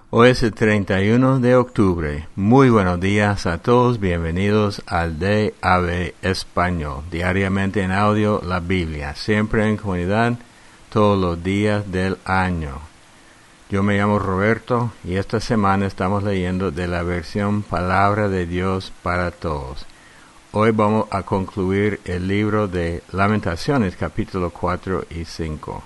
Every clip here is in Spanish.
Hoy es el 31 de octubre. Muy buenos días a todos. Bienvenidos al DAB Español. Diariamente en audio, la Biblia. Siempre en comunidad, todos los días del año. Yo me llamo Roberto y esta semana estamos leyendo de la versión Palabra de Dios para Todos. Hoy vamos a concluir el libro de Lamentaciones, capítulo 4 y 5.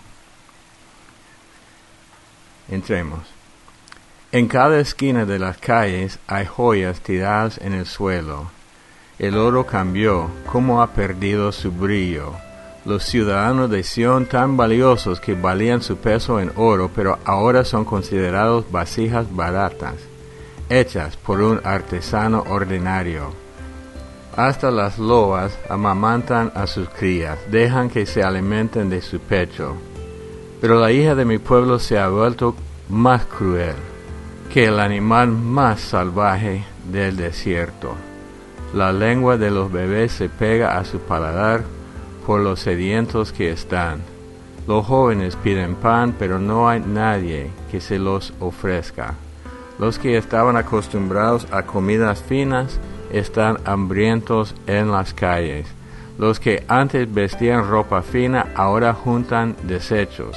Entremos. En cada esquina de las calles hay joyas tiradas en el suelo. El oro cambió, como ha perdido su brillo. Los ciudadanos de Sión, tan valiosos que valían su peso en oro, pero ahora son considerados vasijas baratas, hechas por un artesano ordinario. Hasta las lobas amamantan a sus crías, dejan que se alimenten de su pecho. Pero la hija de mi pueblo se ha vuelto más cruel que el animal más salvaje del desierto. La lengua de los bebés se pega a su paladar por los sedientos que están. Los jóvenes piden pan, pero no hay nadie que se los ofrezca. Los que estaban acostumbrados a comidas finas están hambrientos en las calles. Los que antes vestían ropa fina ahora juntan desechos.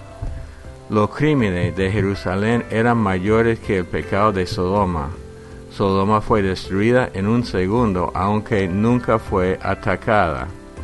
Los crímenes de Jerusalén eran mayores que el pecado de Sodoma. Sodoma fue destruida en un segundo, aunque nunca fue atacada.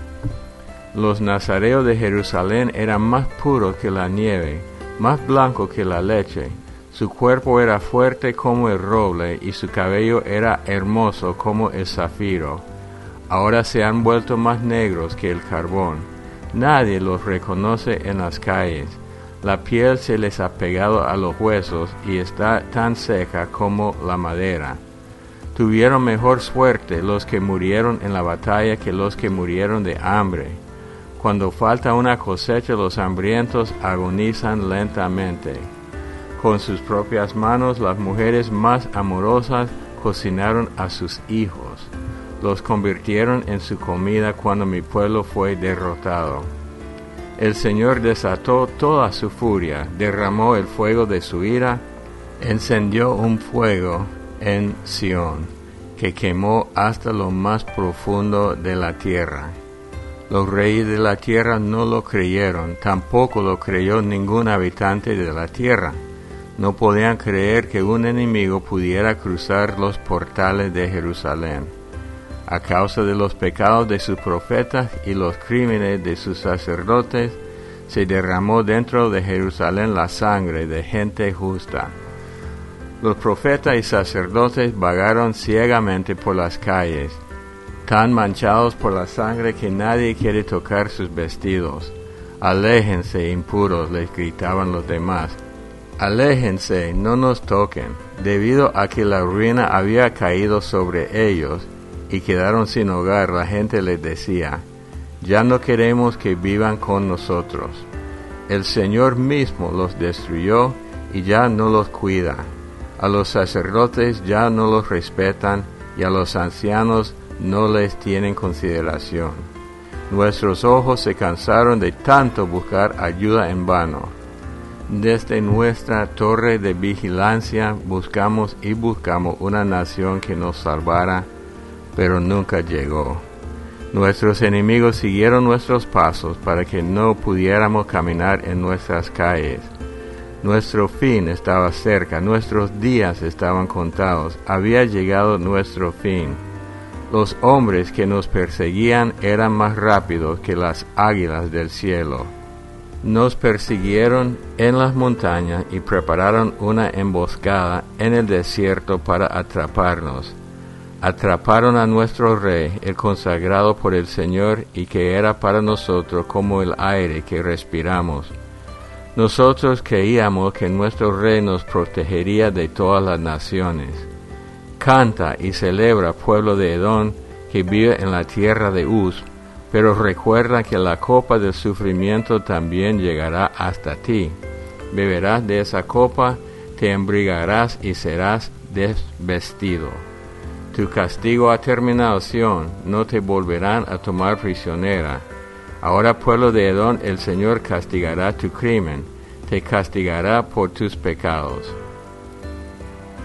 Los nazareos de Jerusalén eran más puros que la nieve, más blancos que la leche. Su cuerpo era fuerte como el roble y su cabello era hermoso como el zafiro. Ahora se han vuelto más negros que el carbón. Nadie los reconoce en las calles. La piel se les ha pegado a los huesos y está tan seca como la madera. Tuvieron mejor suerte los que murieron en la batalla que los que murieron de hambre. Cuando falta una cosecha, los hambrientos agonizan lentamente. Con sus propias manos, las mujeres más amorosas cocinaron a sus hijos. Los convirtieron en su comida cuando mi pueblo fue derrotado. El Señor desató toda su furia, derramó el fuego de su ira, encendió un fuego en Sión, que quemó hasta lo más profundo de la tierra. Los reyes de la tierra no lo creyeron, tampoco lo creyó ningún habitante de la tierra. No podían creer que un enemigo pudiera cruzar los portales de Jerusalén. A causa de los pecados de sus profetas y los crímenes de sus sacerdotes, se derramó dentro de Jerusalén la sangre de gente justa. Los profetas y sacerdotes vagaron ciegamente por las calles, tan manchados por la sangre que nadie quiere tocar sus vestidos. Aléjense, impuros, les gritaban los demás. Aléjense, no nos toquen, debido a que la ruina había caído sobre ellos, y quedaron sin hogar. La gente les decía, ya no queremos que vivan con nosotros. El Señor mismo los destruyó y ya no los cuida. A los sacerdotes ya no los respetan y a los ancianos no les tienen consideración. Nuestros ojos se cansaron de tanto buscar ayuda en vano. Desde nuestra torre de vigilancia buscamos y buscamos una nación que nos salvara, pero nunca llegó. Nuestros enemigos siguieron nuestros pasos para que no pudiéramos caminar en nuestras calles. Nuestro fin estaba cerca, nuestros días estaban contados, había llegado nuestro fin. Los hombres que nos perseguían eran más rápidos que las águilas del cielo. Nos persiguieron en las montañas y prepararon una emboscada en el desierto para atraparnos. Atraparon a nuestro rey, el consagrado por el Señor, y que era para nosotros como el aire que respiramos. Nosotros creíamos que nuestro rey nos protegería de todas las naciones. Canta y celebra, pueblo de Edom, que vive en la tierra de Uz, pero recuerda que la copa del sufrimiento también llegará hasta ti. Beberás de esa copa, te embriagarás y serás desvestido. Tu castigo ha terminado, Sión, no te volverán a tomar prisionera. Ahora, pueblo de Edom, el Señor castigará tu crimen, te castigará por tus pecados.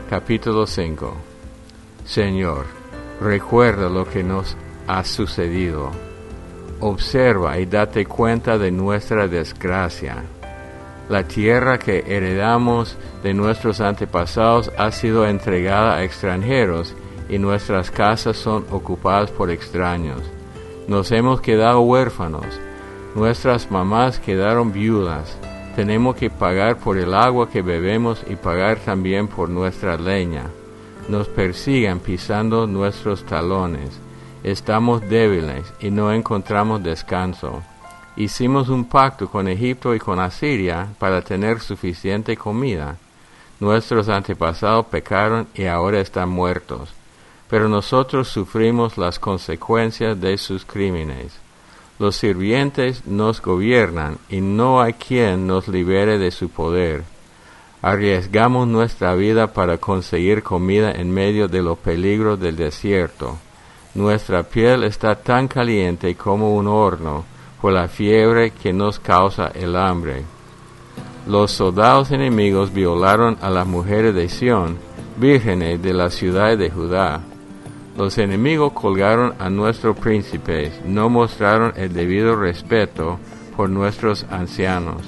Capítulo 5. Señor, recuerda lo que nos ha sucedido. Observa y date cuenta de nuestra desgracia. La tierra que heredamos de nuestros antepasados ha sido entregada a extranjeros y nuestras casas son ocupadas por extraños. Nos hemos quedado huérfanos. Nuestras mamás quedaron viudas. Tenemos que pagar por el agua que bebemos y pagar también por nuestra leña. Nos persiguen pisando nuestros talones. Estamos débiles y no encontramos descanso. Hicimos un pacto con Egipto y con Asiria para tener suficiente comida. Nuestros antepasados pecaron y ahora están muertos. Pero nosotros sufrimos las consecuencias de sus crímenes. Los sirvientes nos gobiernan y no hay quien nos libere de su poder. Arriesgamos nuestra vida para conseguir comida en medio de los peligros del desierto. Nuestra piel está tan caliente como un horno por la fiebre que nos causa el hambre. Los soldados enemigos violaron a las mujeres de Sión, vírgenes de la ciudad de Judá. Los enemigos colgaron a nuestros príncipes, no mostraron el debido respeto por nuestros ancianos.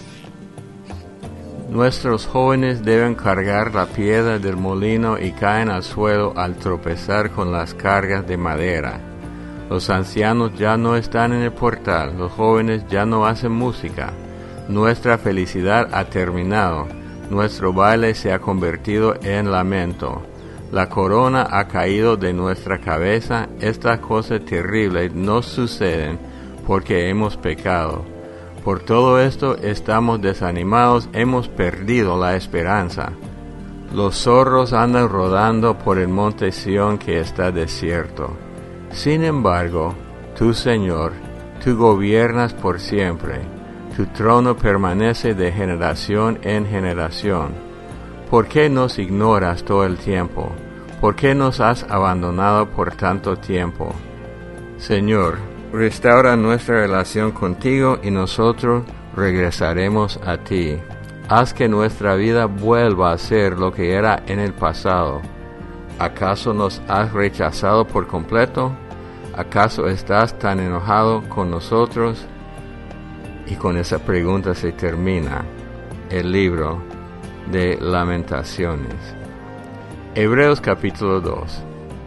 Nuestros jóvenes deben cargar la piedra del molino y caen al suelo al tropezar con las cargas de madera. Los ancianos ya no están en el portal, los jóvenes ya no hacen música. Nuestra felicidad ha terminado, nuestro baile se ha convertido en lamento. La corona ha caído de nuestra cabeza. Estas cosas terribles nos suceden porque hemos pecado. Por todo esto estamos desanimados, hemos perdido la esperanza. Los zorros andan rodando por el monte Sión que está desierto. Sin embargo, tú, Señor, tú gobiernas por siempre. Tu trono permanece de generación en generación. ¿Por qué nos ignoras todo el tiempo? ¿Por qué nos has abandonado por tanto tiempo? Señor, restaura nuestra relación contigo y nosotros regresaremos a ti. Haz que nuestra vida vuelva a ser lo que era en el pasado. ¿Acaso nos has rechazado por completo? ¿Acaso estás tan enojado con nosotros? Y con esa pregunta se termina el libro de Lamentaciones. Hebreos capítulo 2.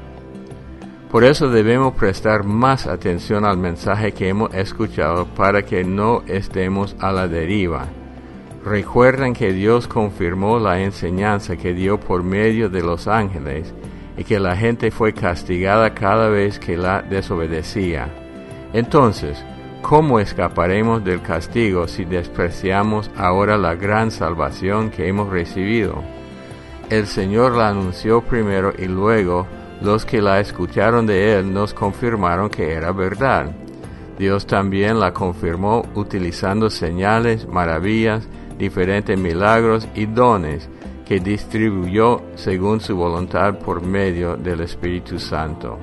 Por eso debemos prestar más atención al mensaje que hemos escuchado para que no estemos a la deriva. Recuerden que Dios confirmó la enseñanza que dio por medio de los ángeles y que la gente fue castigada cada vez que la desobedecía. Entonces, ¿cómo escaparemos del castigo si despreciamos ahora la gran salvación que hemos recibido? El Señor la anunció primero y luego los que la escucharon de Él nos confirmaron que era verdad. Dios también la confirmó utilizando señales, maravillas, diferentes milagros y dones que distribuyó según su voluntad por medio del Espíritu Santo.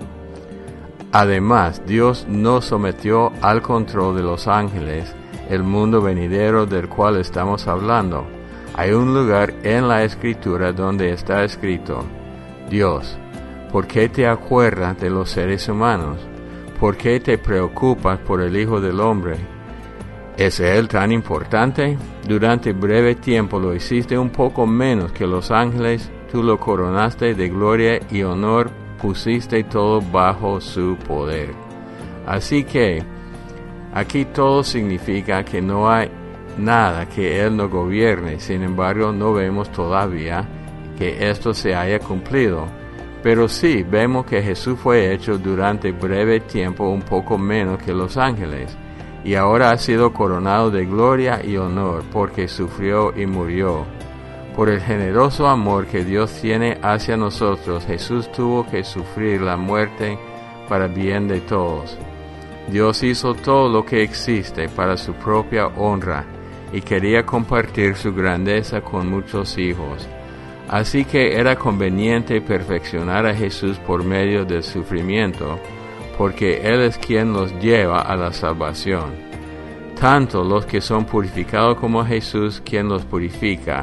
Además, Dios no sometió al control de los ángeles el mundo venidero del cual estamos hablando. Hay un lugar en la Escritura donde está escrito: Dios, ¿por qué te acuerdas de los seres humanos? ¿Por qué te preocupas por el Hijo del Hombre? ¿Es Él tan importante? Durante breve tiempo lo hiciste un poco menos que los ángeles, tú lo coronaste de gloria y honor, pusiste todo bajo su poder. Así que aquí todo significa que no hay nada que Él no gobierne. Sin embargo, no vemos todavía que esto se haya cumplido. Pero sí vemos que Jesús fue hecho durante breve tiempo un poco menos que los ángeles, y ahora ha sido coronado de gloria y honor porque sufrió y murió. Por el generoso amor que Dios tiene hacia nosotros, Jesús tuvo que sufrir la muerte para bien de todos. Dios hizo todo lo que existe para su propia honra y quería compartir su grandeza con muchos hijos. Así que era conveniente perfeccionar a Jesús por medio del sufrimiento, porque Él es quien los lleva a la salvación. Tanto los que son purificados como Jesús quien los purifica,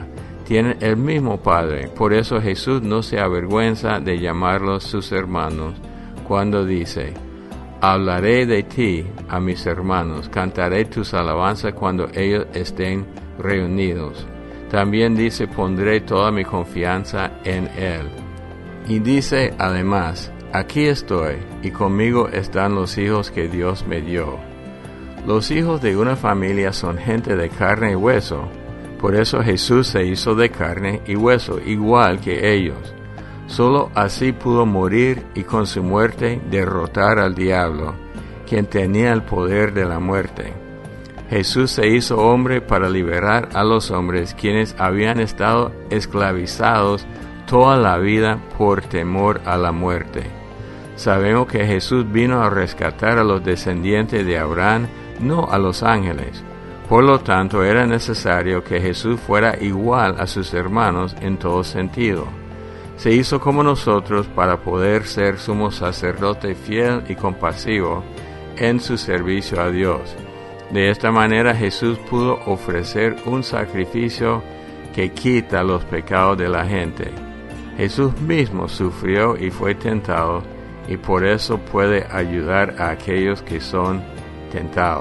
tienen el mismo Padre. Por eso Jesús no se avergüenza de llamarlos sus hermanos cuando dice: hablaré de ti a mis hermanos, cantaré tus alabanzas cuando ellos estén reunidos. También dice: pondré toda mi confianza en Él. Y dice además: aquí estoy, y conmigo están los hijos que Dios me dio. Los hijos de una familia son gente de carne y hueso. Por eso Jesús se hizo de carne y hueso, igual que ellos. Solo así pudo morir y con su muerte derrotar al diablo, quien tenía el poder de la muerte. Jesús se hizo hombre para liberar a los hombres quienes habían estado esclavizados toda la vida por temor a la muerte. Sabemos que Jesús vino a rescatar a los descendientes de Abraham, no a los ángeles. Por lo tanto, era necesario que Jesús fuera igual a sus hermanos en todo sentido. Se hizo como nosotros para poder ser sumo sacerdote fiel y compasivo en su servicio a Dios. De esta manera Jesús pudo ofrecer un sacrificio que quita los pecados de la gente. Jesús mismo sufrió y fue tentado, y por eso puede ayudar a aquellos que son tentados.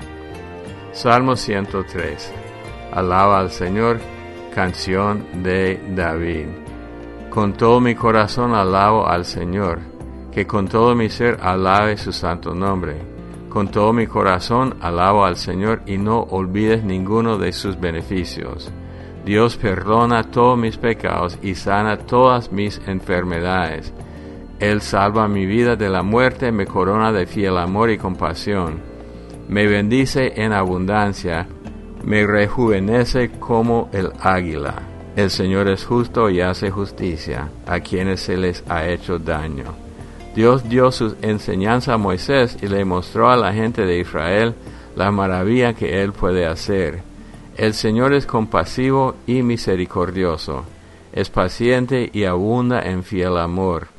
Salmo 103. Alaba al Señor, canción de David. Con todo mi corazón alabo al Señor, que con todo mi ser alabe su santo nombre. Con todo mi corazón alabo al Señor y no olvides ninguno de sus beneficios. Dios perdona todos mis pecados y sana todas mis enfermedades. Él salva mi vida de la muerte, me corona de fiel amor y compasión. Me bendice en abundancia, me rejuvenece como el águila. El Señor es justo y hace justicia a quienes se les ha hecho daño. Dios dio su enseñanza a Moisés y le mostró a la gente de Israel la maravilla que Él puede hacer. El Señor es compasivo y misericordioso, es paciente y abunda en fiel amor.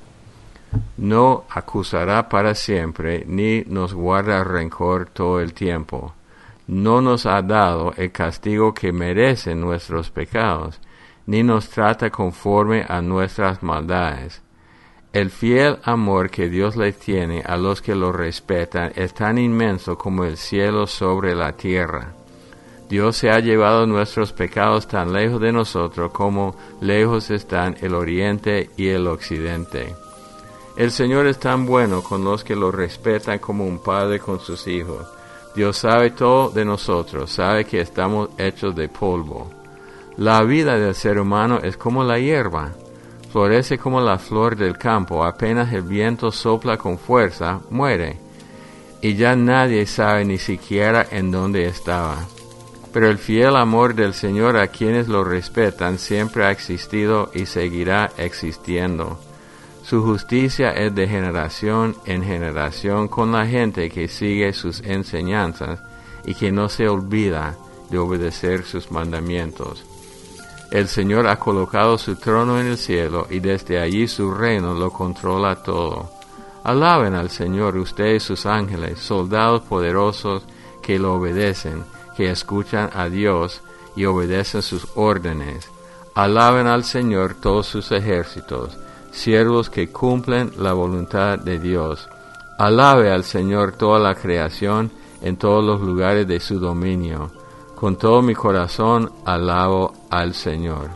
No acusará para siempre, ni nos guarda rencor todo el tiempo. No nos ha dado el castigo que merecen nuestros pecados, ni nos trata conforme a nuestras maldades. El fiel amor que Dios le tiene a los que lo respetan es tan inmenso como el cielo sobre la tierra. Dios se ha llevado nuestros pecados tan lejos de nosotros como lejos están el oriente y el occidente. El Señor es tan bueno con los que lo respetan como un padre con sus hijos. Dios sabe todo de nosotros, sabe que estamos hechos de polvo. La vida del ser humano es como la hierba, florece como la flor del campo, apenas el viento sopla con fuerza, muere, y ya nadie sabe ni siquiera en dónde estaba. Pero el fiel amor del Señor a quienes lo respetan siempre ha existido y seguirá existiendo. Su justicia es de generación en generación con la gente que sigue sus enseñanzas y que no se olvida de obedecer sus mandamientos. El Señor ha colocado su trono en el cielo y desde allí su reino lo controla todo. Alaben al Señor ustedes sus ángeles, soldados poderosos que lo obedecen, que escuchan a Dios y obedecen sus órdenes. Alaben al Señor todos sus ejércitos, siervos que cumplen la voluntad de Dios. Alabe al Señor toda la creación en todos los lugares de su dominio. Con todo mi corazón alabo al Señor.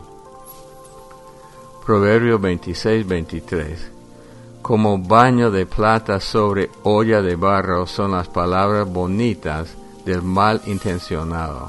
Proverbio 26-23. Como baño de plata sobre olla de barro son las palabras bonitas del mal intencionado.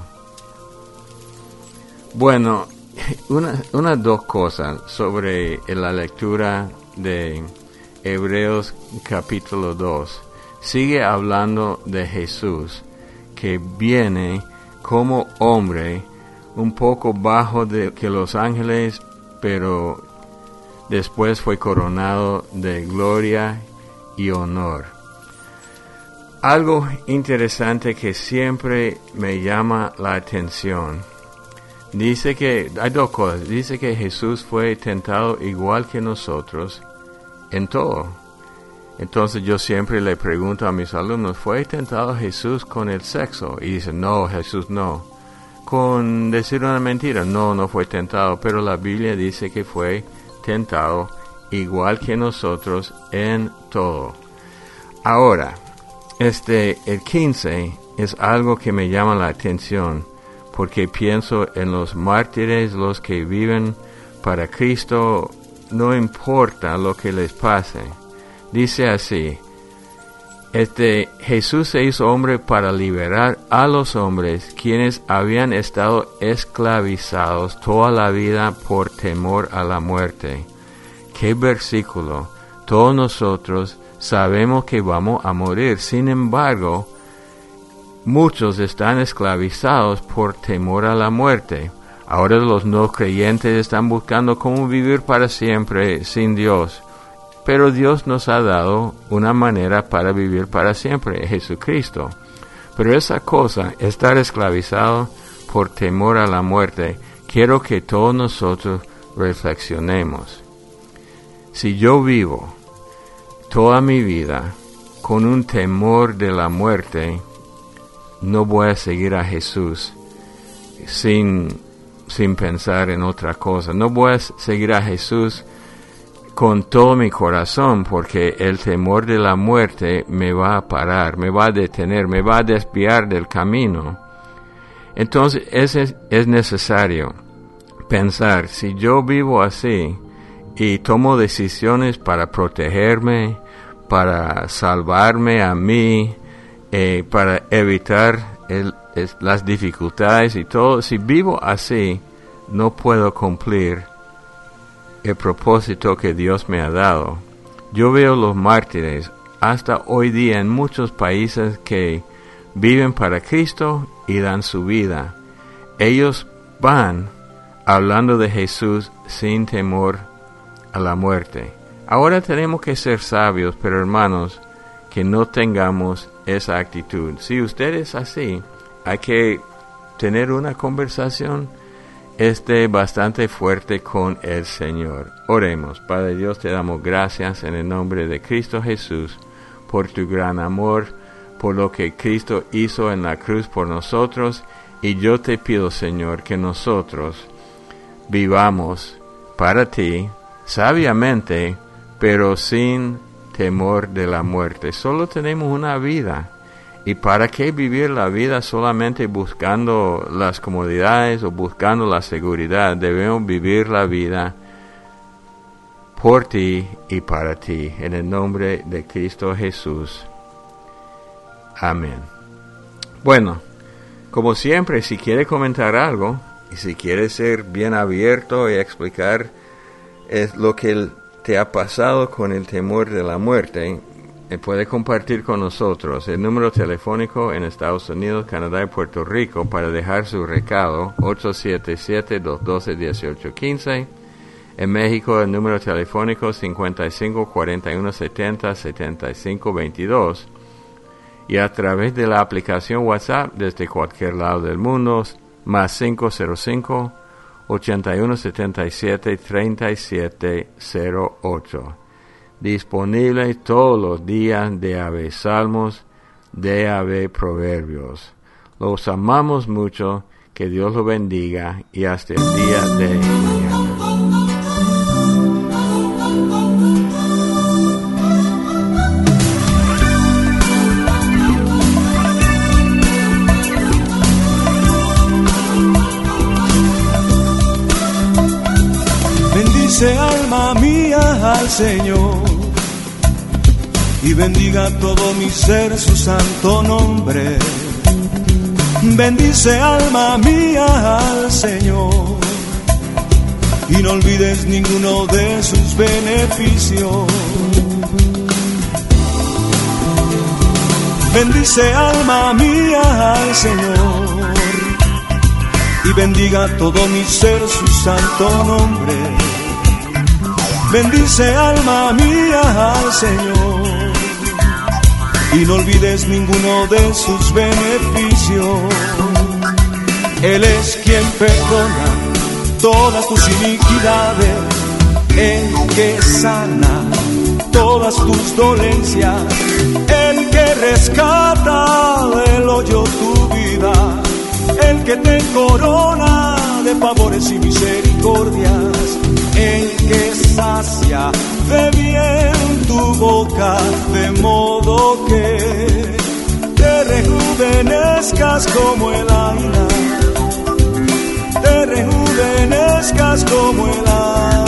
Bueno, unas dos cosas sobre la lectura de Hebreos capítulo 2. Sigue hablando de Jesús, que viene como hombre, un poco bajo que los ángeles, pero después fue coronado de gloria y honor. Algo interesante que siempre me llama la atención. Dice que, hay dos cosas. Dice que Jesús fue tentado igual que nosotros en todo. Entonces yo siempre le pregunto a mis alumnos, ¿fue tentado Jesús con el sexo? Y dicen, no, Jesús no. con decir una mentira. No fue tentado, pero la Biblia dice que fue tentado igual que nosotros en todo. Ahora, el 15 es algo que me llama la atención, porque pienso en los mártires, los que viven para Cristo, no importa lo que les pase. Dice así: Jesús se hizo hombre para liberar a los hombres quienes habían estado esclavizados toda la vida por temor a la muerte. ¡Qué versículo! Todos nosotros sabemos que vamos a morir. Sin embargo, muchos están esclavizados por temor a la muerte. Ahora los no creyentes están buscando cómo vivir para siempre sin Dios. Pero Dios nos ha dado una manera para vivir para siempre, Jesucristo. Pero esa cosa, estar esclavizado por temor a la muerte, quiero que todos nosotros reflexionemos. Si yo vivo toda mi vida con un temor de la muerte, no voy a seguir a Jesús sin pensar en otra cosa. No voy a seguir a Jesús con todo mi corazón, porque el temor de la muerte me va a parar, me va a detener, me va a desviar del camino. Entonces es necesario pensar, si yo vivo así y tomo decisiones para protegerme, para salvarme a mí, para evitar las dificultades y todo, si vivo así, no puedo cumplir el propósito que Dios me ha dado. Yo veo los mártires hasta hoy día en muchos países que viven para Cristo y dan su vida. Ellos van hablando de Jesús sin temor a la muerte. Ahora tenemos que ser sabios, pero hermanos, que no tengamos esa actitud. Si usted es así, hay que tener una conversación bastante fuerte con el Señor. Oremos. Padre Dios, te damos gracias en el nombre de Cristo Jesús por tu gran amor, por lo que Cristo hizo en la cruz por nosotros, y yo te pido, Señor, que nosotros vivamos para ti sabiamente, pero sin temor de la muerte. Solo tenemos una vida. ¿Y para qué vivir la vida solamente buscando las comodidades o buscando la seguridad? Debemos vivir la vida por ti y para ti. En el nombre de Cristo Jesús. Amén. Bueno, como siempre, si quiere comentar algo y si quiere ser bien abierto y explicar lo que te ha pasado con el temor de la muerte, puede compartir con nosotros el número telefónico en Estados Unidos, Canadá y Puerto Rico para dejar su recado, 877-212-1815. En México el número telefónico 55-4170-7522. Y a través de la aplicación WhatsApp desde cualquier lado del mundo, más 505-8177-3708. Disponible todos los días DAB Salmos, DAB Proverbios. Los amamos mucho, que Dios los bendiga y hasta el día de mañana. Bendice alma mía al Señor y bendiga todo mi ser su santo nombre. Bendice alma mía al Señor y no olvides ninguno de sus beneficios. Bendice alma mía al Señor y bendiga todo mi ser su santo nombre. Bendice alma mía al Señor y no olvides ninguno de sus beneficios. Él es quien perdona todas tus iniquidades, el que sana todas tus dolencias, el que rescata del hoyo tu vida, el que te corona de favores y misericordias, el que sacia de bien tu boca, de modo que te rejuvenezcas como el águila, te rejuvenezcas como el águila.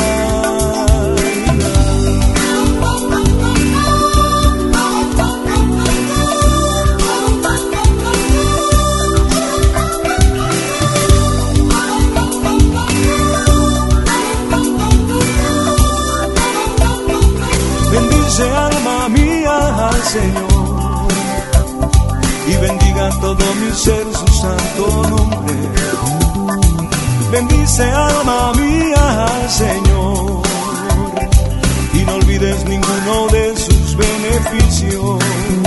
Bendice alma mía al Señor y bendiga todo mi ser su santo nombre. Bendice alma mía al Señor y no olvides ninguno de sus beneficios.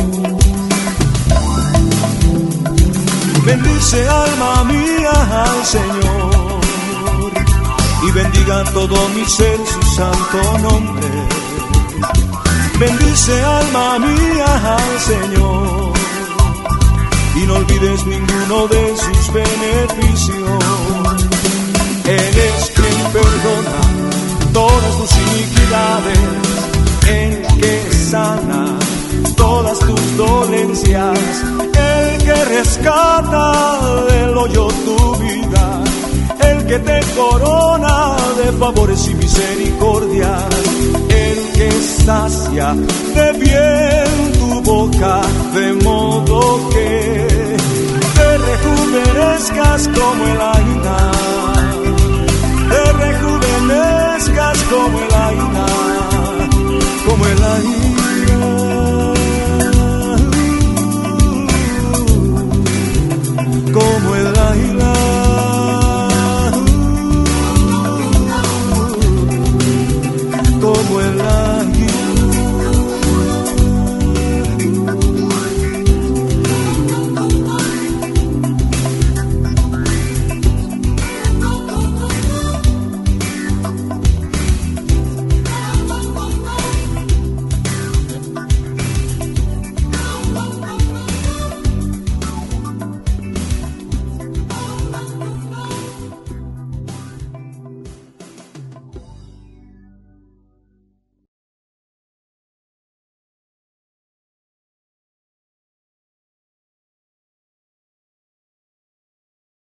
Bendice alma mía al Señor y bendiga todo mi ser su santo nombre. Bendice alma mía al Señor y no olvides ninguno de sus beneficios. Él es quien perdona todas tus iniquidades, el que sana todas tus dolencias, el que rescata del hoyo tu vida, el que te corona de favores y misericordias, el que sacia de bien tu boca, de modo que te rejuvenezcas como el águila, te rejuvenezcas como el